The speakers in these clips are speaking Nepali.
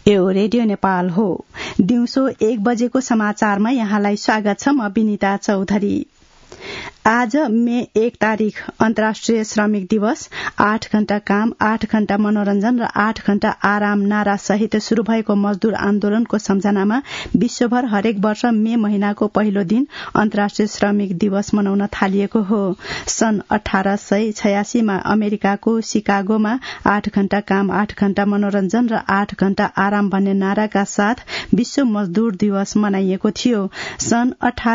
यो रेडियो नेपाल हो। दिउँसो 1 बजेको समाचारमा यहाँलाई स्वागत छ। म विनिता चौधरी। आज मे 1 तारिक अन्तर्राष्ट्रिय श्रमिक दिवस। 8 घण्टा काम, 8 घण्टा मनोरञ्जन र 8 घण्टा आराम नारा सहित शुरू भएको मजदूर आन्दोलनको सम्झनामा विश्वभर हरेक वर्ष मे महिनाको पहिलो दिन अन्तर्राष्ट्रिय श्रमिक दिवस मनाउन थालिएको हो। सन् 1886 मा अमेरिकाको शिकागोमा 8 घण्टा काम, 8 घण्टा मनोरञ्जन र 8 घण्टा आराम भन्ने नाराका साथ विश्व मजदूर दिवस मनाइएको थियो। सन्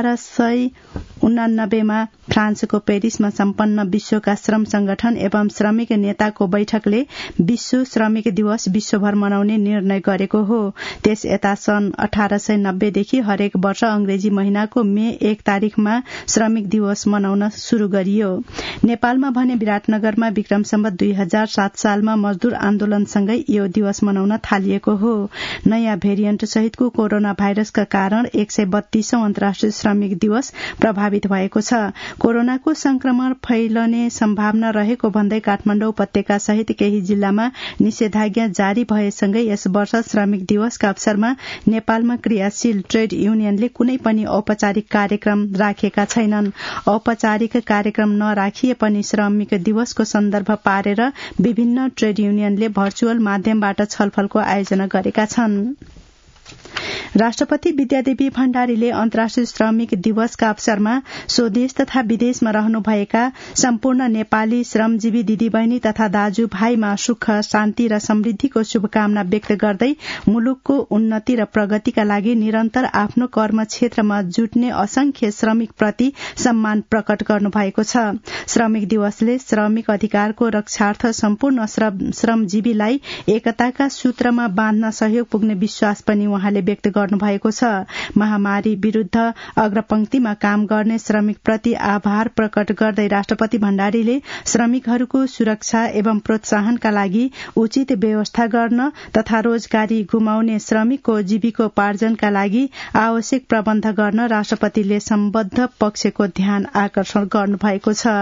1889 मा फ्रान्सको पेरिसमा सम्पन्न विश्वका श्रम संगठन एवं श्रमिक नेताको बैठकले विश्व श्रमिक दिवस विश्वभर मनाउने निर्णय गरेको हो। त्यस यता सन् 1890 देखि हरेक वर्ष अंग्रेजी महिनाको मे 1 तारिकमा श्रमिक दिवस मनाउन शुरू गरियो। नेपालमा भने विराटनगरमा विक्रम सम्वत 2007 सालमा मजदूर आन्दोलनसँगै यो दिवस मनाउन थालिएको हो। नयाँ भेरिएन्ट सहितको कोरोना भाइरसका कारण 132औं अन्तर्राष्ट्रिय श्रमिक दिवस प्रभावित भएको छ। कोरोनाको संक्रमण फैलने सम्भावना रहेको भन्दै काठमाडौँ उपत्यका सहित केही जिल्लामा निषेधाज्ञा जारी भएसँगै यस वर्ष श्रमिक दिवसका अवसरमा नेपालमा क्रियाशील ट्रेड युनियनले कुनै पनि औपचारिक कार्यक्रम राखेका छैनन्। औपचारिक कार्यक्रम नराखिए पनि श्रमिक दिवसको सन्दर्भ पारेर विभिन्न ट्रेड युनियनले भर्चुअल माध्यमबाट छलफलको आयोजना गरेका छन्। राष्ट्रपति विद्यादेवी भण्डारीले अन्तर्राष्ट्रिय श्रमिक दिवसका अवसरमा स्वदेश तथा विदेशमा रहनुभएका सम्पूर्ण नेपाली श्रमजीवी दिदीबहिनी तथा दाजुभाइमा सुख, शान्ति र समृद्धिको शुभकामना व्यक्त गर्दै मुलुकको उन्नति र प्रगतिका लागि निरन्तर आफ्नो कर्म क्षेत्रमा जुट्ने असंख्य श्रमिक प्रति सम्मान प्रकट गर्नुभएको छ। श्रमिक दिवसले श्रमिक अधिकारको रक्षार्थ सम्पूर्ण श्रमजीवीलाई एकताका सूत्रमा बाँध्न सहयोग पुग्ने विश्वास पनि उहाँले व्यक्त गर्नुभएको छ। महामारी विरूद्ध अग्रपंक्तिमा काम गर्ने श्रमिक प्रति आभार प्रकट गर्दै राष्ट्रपति भण्डारीले श्रमिकहरूको सुरक्षा एवं प्रोत्साहनका लागि उचित व्यवस्था गर्न तथा रोजगारी गुमाउने श्रमिकको जीविकोपार्जनका लागि आवश्यक प्रबन्ध गर्न राष्ट्रपतिले सम्बद्ध पक्षको ध्यान आकर्षण गर्नुभएको छ।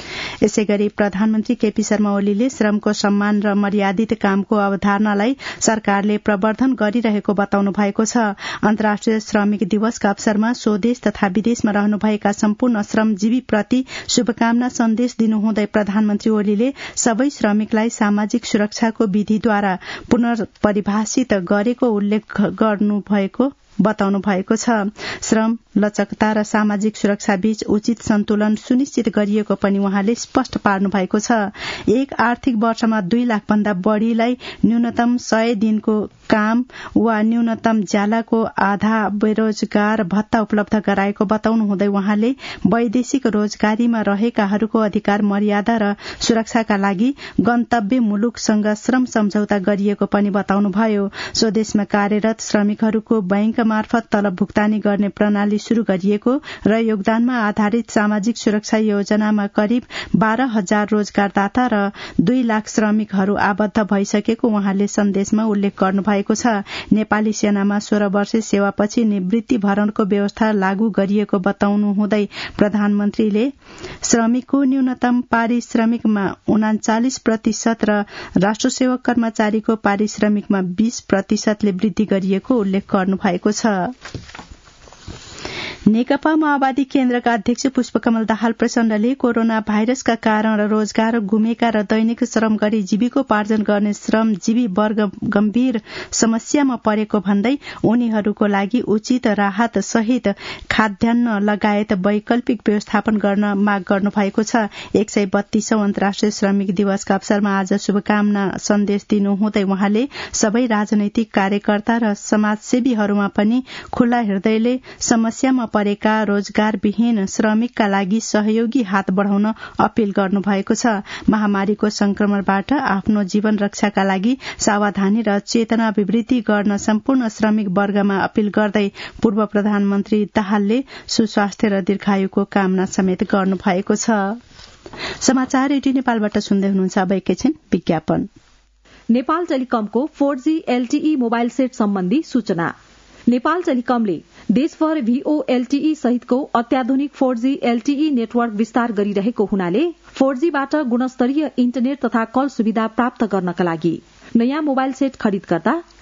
यसैगरी प्रधानमन्त्री केपी शर्मा ओलीले श्रमको सम्मान र मर्यादित कामको अवधारणालाई सरकारले प्रवर्धन गरिरहेको बताउनु भएको छ। अन्तर्राष्ट्रिय श्रमिक दिवसका अवसरमा स्वदेश तथा विदेशमा रहनुभएका सम्पूर्ण श्रमजीवी प्रति शुभकामना सन्देश दिनुहुँदै प्रधानमन्त्री ओलीले सबै श्रमिकलाई सामाजिक सुरक्षाको विधिद्वारा पुनर्परिभाषित गरेको उल्लेख गर्नुभएको बताउनु भएको छ। श्रम, लचकता र सामाजिक सुरक्षा बीच उचित सन्तुलन सुनिश्चित गरिएको पनि उहाँले स्पष्ट पार्नु भएको छ। एक आर्थिक वर्षमा 2 लाख भन्दा बढ़ीलाई न्यूनतम 100 दिनको काम वा न्यूनतम ज्यालाको आधा बेरोजगार भत्ता उपलब्ध गराएको बताउनु हुँदै उहाँले वैदेशिक रोजगारीमा रहेकाहरूको अधिकार मर्यादा र सुरक्षाका लागि गन्तव्य मुलुकसँग श्रम सम्झौता गरिएको पनि बताउनुभयो। स्वदेशमा कार्यरत श्रमिकहरूको बैंक मार्फत तलब भुक्तानी गर्ने प्रणाली शुरू गरिएको र योगदानमा आधारित सामाजिक सुरक्षा योजनामा करिब 12,000 रोजगारदाता र 2 लाख श्रमिकहरू आबद्ध भइसकेको उहाँले सन्देशमा उल्लेख गर्नुभएको छ। नेपाली सेनामा 16 वर्षे सेवापछि निवृत्ति भरणको व्यवस्था लागू गरिएको बताउनु हुँदै प्रधानमन्त्रीले श्रमिकको न्यूनतम पारिश्रमिकमा 39% र राष्ट्र सेवक कर्मचारीको पारिश्रमिकमा 20% वृद्धि गरिएको उल्लेख गर्नुभएको छ। नेकपा माओवादी केन्द्रका अध्यक्ष पुष्पकमल दाहाल प्रचण्डले कोरोना भाइरसका कारण रोजगार गुमेका र दैनिक श्रम गरी जीविकोपार्जन गर्ने श्रमजीवी वर्ग गम्भीर समस्यामा परेको भन्दै उनीहरूको लागि उचित राहत सहित खाद्यान्न लगायत वैकल्पिक व्यवस्थापन गर्न माग गर्नु भएको छ। 132औं अन्तर्राष्ट्रिय श्रमिक दिवसका अवसरमा आज शुभकामना सन्देश दिनुहुँदै उहाँले सबै राजनैतिक कार्यकर्ता र समाजसेवीहरूमा पनि खुल्ला हृदयले समस्यामा परेका रोजगारविहीन श्रमिकका लागि सहयोगी हात बढ़ाउन अपील गर्नु भएको छ। महामारीको संक्रमणबाट आफ्नो जीवन रक्षाका लागि सावधानी र चेतना अभिवृद्धि गर्न सम्पूर्ण श्रमिक वर्गमा अपील गर्दै पूर्व प्रधानमन्त्री दाहालले सुस्वास्थ्य र दीर्घायुको कामना समेत गर्नु भएको छ। समाचार रेडियो नेपालबाट सुन्दै हुनुहुन्छ। अब एकैछिन विज्ञापन। नेपाल टेलिकमको 4G LTE मोबाइल सेट सम्बन्धी सूचना। नेपाल टेलिकमले देशभर VOLTE सहितको अत्याधुनिक 4G LTE नेटवर्क विस्तार गरिरहेको हुनाले 4Gबाट गुणस्तरीय इन्टरनेट तथा कल सुविधा प्राप्त गर्नका लागि नयाँ मोबाइल सेट खरिद गर्दा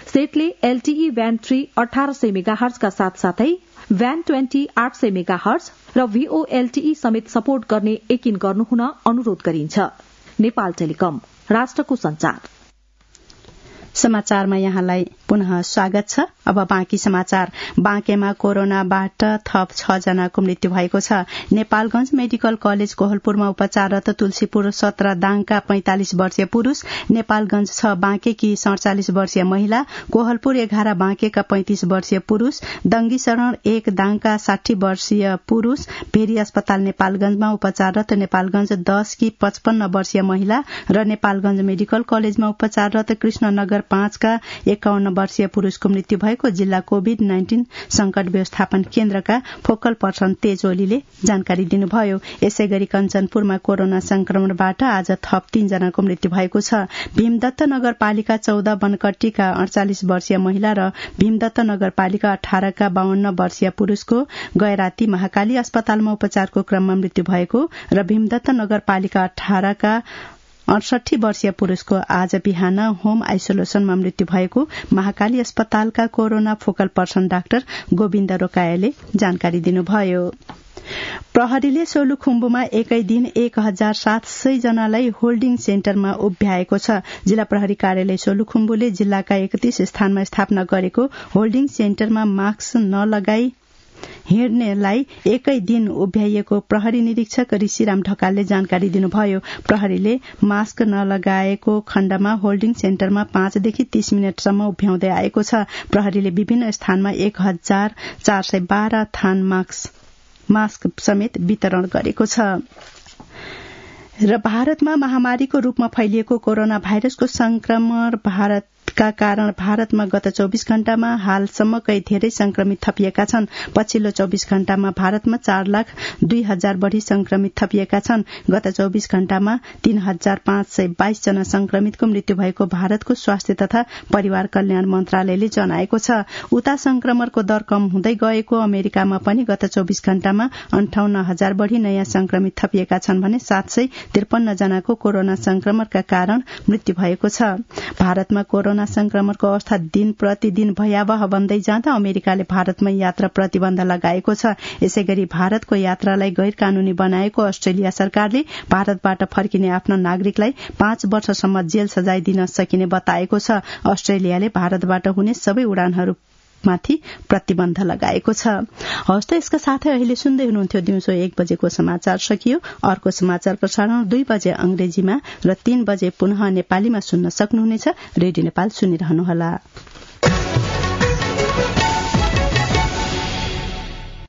सेटले एलटीई ब्यान्ड 3 1800 मेगाहर्ज का साथसाथै ब्यान्ड 20 800 मेगाहर्ज र VOLTE समेत सपोर्ट गर्ने यकिन गर्नुहुन अनुरोध गरिन्छ। नेपाल टेलिकम, राष्ट्रको संचार। समाचारमा यहाँलाई पुनः स्वागत छ। अब बाँकी समाचार। बाँकेमा कोरोनाबाट थप 6 जनाको मृत्यु भएको छ। नेपालगंज मेडिकल कलेज कोहलपुरमा उपचाररत तुलसीपुर 17 दाङका 45 वर्षीय पुरूष, नेपालगंज 6 बाँकेकी 47 वर्षीय महिला, कोहलपुर 11 बाँकेका 35 वर्षीय पुरूष, दंगी शरण 1 दाङका 60 वर्षीय पुरूष, भेरी अस्पताल नेपालगंजमा उपचाररत नेपालगंज 10 की 55 वर्षीय महिला र नेपालगंज मेडिकल कलेजमा उपचाररत कृष्णनगर 5 का 51 वर्षीय पुरूषको मृत्यु भएको जिल्ला कोभिड-19 संकट व्यवस्थापन केन्द्रका फोकल पर्सन तेज ओलीले जानकारी दिनुभयो। यसैगरी कञ्चनपुरमा कोरोना संक्रमणबाट आज थप 3 जनाको मृत्यु भएको छ। भीमदत्त नगरपालिका 14 बनकट्टीका 48 वर्षीय महिला र भीमदत्त नगरपालिका 18 का 52 वर्षीय पुरूषको गैराती महाकाली अस्पतालमा उपचारको क्रममा मृत्यु भएको र भीमदत्त नगरपालिका 18 का 68 वर्षीय पुरूषको आज बिहान होम आइसोलेसनमा मृत्यु भएको महाकाली अस्पतालका corona focal person doctor Govind रोकायाले जानकारी दिनुभयो। प्रहरीले सोलुखुम्बुमा एकै दिन 1700 जनालाई होल्डिङ सेन्टरमा उभ्याएको छ। जिल्ला प्रहरी कार्यालय सोलुखुम्बुले जिल्लाका 31 स्थानमा स्थापना गरेको होल्डिङ सेन्टरमा मास्क नलगाई हिँड्नेलाई एकै दिन उभ्याइएको प्रहरी निरीक्षक ऋषिराम ढकालले जानकारी दिनुभयो। प्रहरीले मास्क नलगाएको खण्डमा होल्डिङ सेन्टरमा 5 देखि 30 मिनटसम्म उभ्याउँदै आएको छ। प्रहरीले विभिन्न स्थानमा 1412 थान मास्क समेत वितरण गरेको छ। र भारतमा महामारीको रूपमा फैलिएको कोरोना भाइरसको संक्रमण का कारण भारतमा गत 24 घण्टामा हालसम्मकै धेरै संक्रमित थपिएका छन्। पछिल्लो 24 घण्टामा भारतमा 4,02,000 बढ़ी संक्रमित थपिएका छन्। गत 24 घण्टामा 3,522 जना संक्रमितको मृत्यु भएको भारतको स्वास्थ्य तथा परिवार कल्याण मन्त्रालयले जनाएको छ। उता संक्रमणको दर कम हुँदै गएको अमेरिकामा पनि गत 24 घण्टामा 58,000 बढ़ी नयाँ संक्रमित थपिएका छन् भने 753 जनाको कोरोना संक्रमणका कारण मृत्यु भएको छ। भारतमा कोरोना संक्रमणको अवस्था दिन प्रतिदिन भयावह बन्दै जाँदा अमेरिकाले भारतमा यात्रा प्रतिबन्ध लगाएको छ। यसैगरी भारतको यात्रालाई गैर कानूनी बनाएको अस्ट्रेलिया सरकारले भारतबाट फर्किने आफ्ना नागरिकलाई 5 वर्षसम्म जेल सजाय दिन सकिने बताएको छ। अस्ट्रेलियाले भारतबाट हुने सबै उडानहरूमाथि प्रतिबन्ध लगाएको छ। हवस् त यसका साथै अहिले सुन्दै हुनुहुन्थ्यो दिउँसो 1 बजेको समाचार सकियो। अर्को समाचार प्रसारण 2 बजे अंग्रेजीमा र 3 बजे पुनः नेपालीमा सुन्न सक्नुहुनेछ। रेडियो नेपाल सुनिरहनुहोला।